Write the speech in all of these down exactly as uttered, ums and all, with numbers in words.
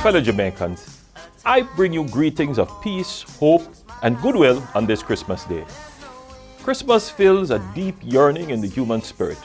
fellow Jamaicans, I bring you greetings of peace, hope, and goodwill on this Christmas day. Christmas fills a deep yearning in the human spirit,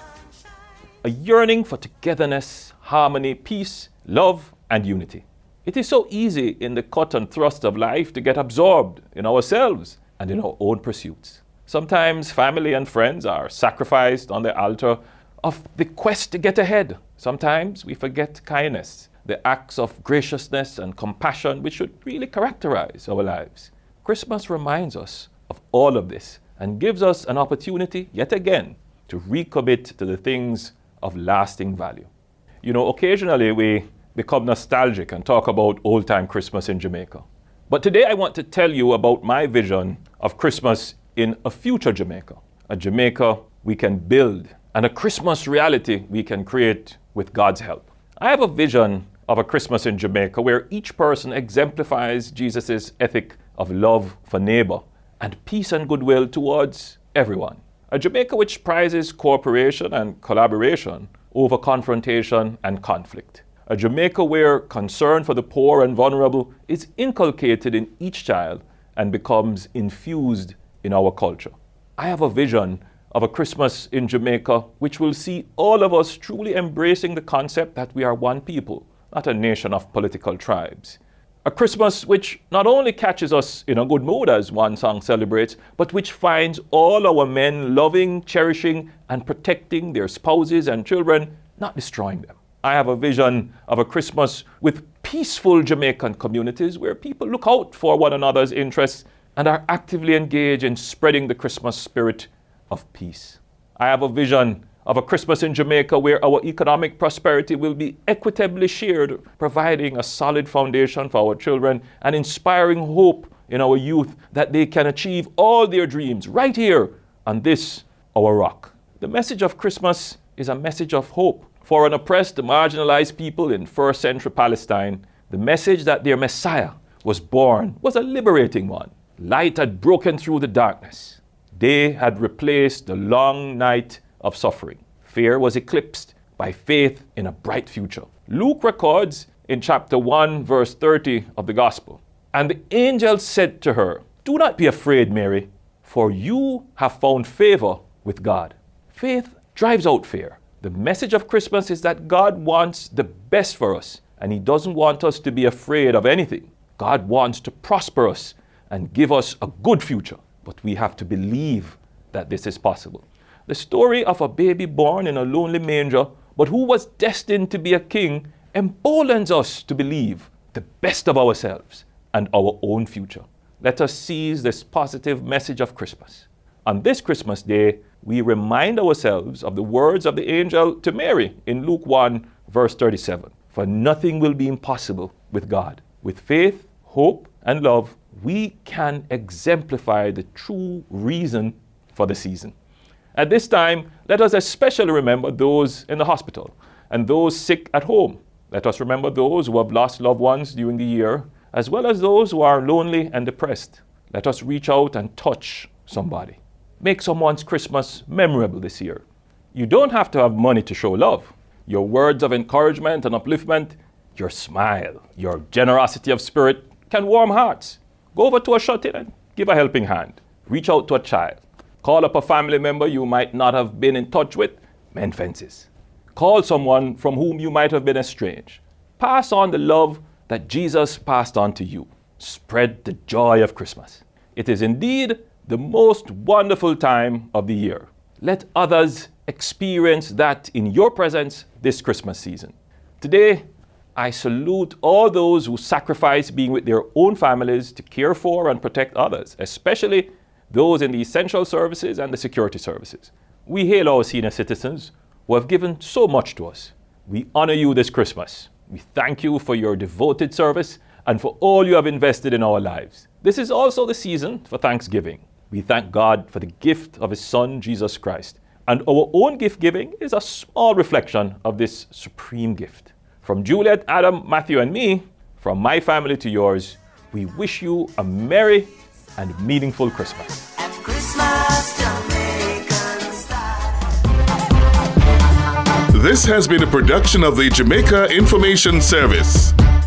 a yearning for togetherness, harmony, peace, love, and unity. It is so easy in the cut and thrust of life to get absorbed in ourselves and in our own pursuits. Sometimes family and friends are sacrificed on the altar of the quest to get ahead. Sometimes we forget kindness, the acts of graciousness and compassion which should really characterize our lives. Christmas reminds us of all of this and gives us an opportunity, yet again, to recommit to the things of lasting value. You know, occasionally we become nostalgic and talk about old-time Christmas in Jamaica. But today I want to tell you about my vision of Christmas in a future Jamaica, a Jamaica we can build, and a Christmas reality we can create with God's help. I have a vision of a Christmas in Jamaica where each person exemplifies Jesus' ethic of love for neighbor and peace and goodwill towards everyone. A Jamaica which prizes cooperation and collaboration over confrontation and conflict. A Jamaica where concern for the poor and vulnerable is inculcated in each child and becomes infused in our culture. I have a vision of a Christmas in Jamaica which will see all of us truly embracing the concept that we are one people, not a nation of political tribes. A Christmas which not only catches us in a good mood, as one song celebrates, but which finds all our men loving, cherishing, and protecting their spouses and children, not destroying them. I have a vision of a Christmas with peaceful Jamaican communities where people look out for one another's interests and are actively engaged in spreading the Christmas spirit of peace. I have a vision of a Christmas in Jamaica where our economic prosperity will be equitably shared, providing a solid foundation for our children and inspiring hope in our youth that they can achieve all their dreams right here on this, our rock. The message of Christmas is a message of hope. For an oppressed, marginalized people in first century Palestine, the message that their Messiah was born was a liberating one. Light had broken through the darkness. Day had replaced the long night of suffering. Fear was eclipsed by faith in a bright future. Luke records in chapter one, verse thirty of the Gospel, "And the angel said to her, 'Do not be afraid, Mary, for you have found favor with God.'" Faith drives out fear. The message of Christmas is that God wants the best for us, and He doesn't want us to be afraid of anything. God wants to prosper us and give us a good future, but we have to believe that this is possible. The story of a baby born in a lonely manger, but who was destined to be a king, emboldens us to believe the best of ourselves and our own future. Let us seize this positive message of Christmas. On this Christmas day, we remind ourselves of the words of the angel to Mary in Luke one, verse thirty-seven. For nothing will be impossible with God. With faith, hope, and love, we can exemplify the true reason for the season. At this time, let us especially remember those in the hospital and those sick at home. Let us remember those who have lost loved ones during the year, as well as those who are lonely and depressed. Let us reach out and touch somebody. Make someone's Christmas memorable this year. You don't have to have money to show love. Your words of encouragement and upliftment, your smile, your generosity of spirit can warm hearts. Go over to a shut-in and give a helping hand. Reach out to a child. Call up a family member you might not have been in touch with. Mend fences. Call someone from whom you might have been estranged. Pass on the love that Jesus passed on to you. Spread the joy of Christmas. It is indeed the most wonderful time of the year. Let others experience that in your presence this Christmas season. Today, I salute all those who sacrifice being with their own families to care for and protect others, especially those in the essential services and the security services. We hail our senior citizens who have given so much to us. We honor you this Christmas. We thank you for your devoted service and for all you have invested in our lives. This is also the season for Thanksgiving. We thank God for the gift of His Son, Jesus Christ. And our own gift giving is a small reflection of this supreme gift. From Juliet, Adam, Matthew, and me, from my family to yours, we wish you a merry and meaningful Christmas. At Christmas, Jamaican style. This has been a production of the Jamaica Information Service.